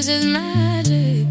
this is magic.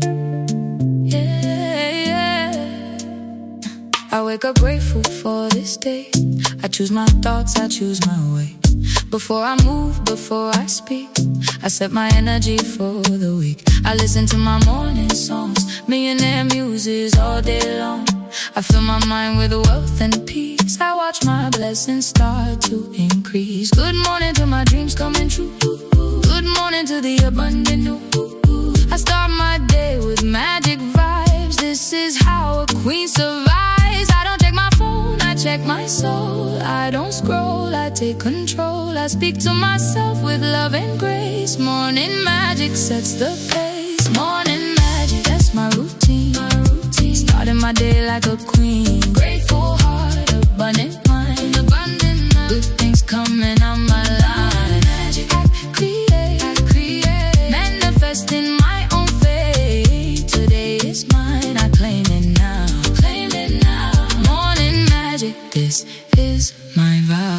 Yeah. I wake up grateful for this day. I choose my thoughts, I choose my way. Before I move, before I speak, I set my energy for the week. I listen to my morning songs, millionaire muses all day long. I fill my mind with wealth and peace. I watch my blessings start to increase. Good morning to my dreams coming true. Good morning to the abundant new. I start my day with magic vibes. This is how a queen survives. I don't check my phone, I check my soul. I don't scroll, I take control. I speak to myself with love and grace. Morning magic sets the pace. Morning magic, that's my routine. Starting my day like a queen. Grateful heart, abundant mind. Good things coming on my line. Magic I create. Manifesting my own fate. Today is mine, I claim it now. Morning magic, this is my vow.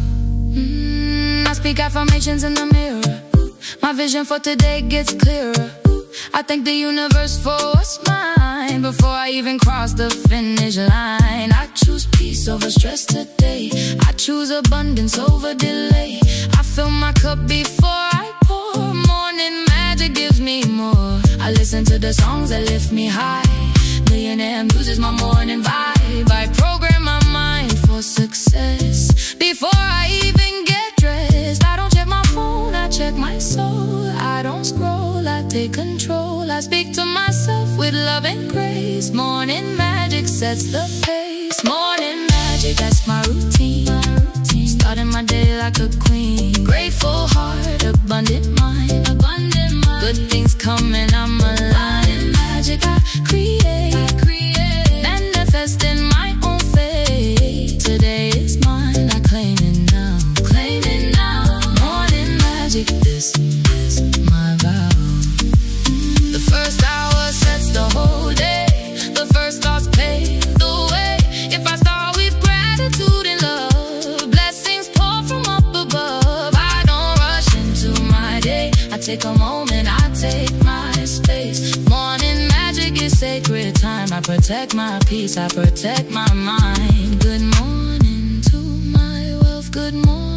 I speak affirmations in the mirror. My vision for today gets clearer. I thank the universe for what's mine. Before I even cross the finish line, I choose peace over stress today. I choose abundance over delay. I fill my cup before I pour. Morning magic gives me more. I listen to the songs that lift me high. Millionaire music is my morning vibe. I program my mind for success. Before I even get dressed, I don't check my phone, I check my soul. I don't scroll, I take control. I speak to myself with love and grace. Morning magic sets the pace. Morning magic, that's my routine. Starting my day like a queen. Grateful heart, abundant mind. Good things coming on my line. Magic I create. Manifesting my own fate. Today is mine, I claim it now. Morning magic, this is my vow. The first hour sets the whole day. The first thoughts pave the way. If I start with gratitude and love, blessings pour from up above. I don't rush into my day. I take a moment, I take my space. Morning magic is sacred time. I protect my peace, I protect my mind. Good morning to my wealth, good morning.